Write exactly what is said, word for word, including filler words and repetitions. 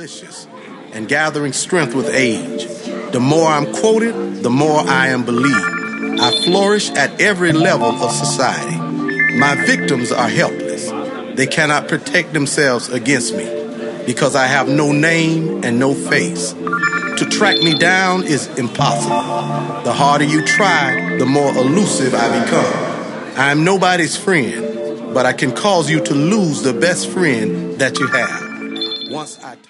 delicious and gathering strength with age. The more I'm quoted, the more I am believed. I flourish at every level of society. My victims are helpless. They cannot protect themselves against me because I have no name and no face. To track me down is impossible. The harder you try, the more elusive I become. I am nobody's friend, but I can cause you to lose the best friend that you have. Once I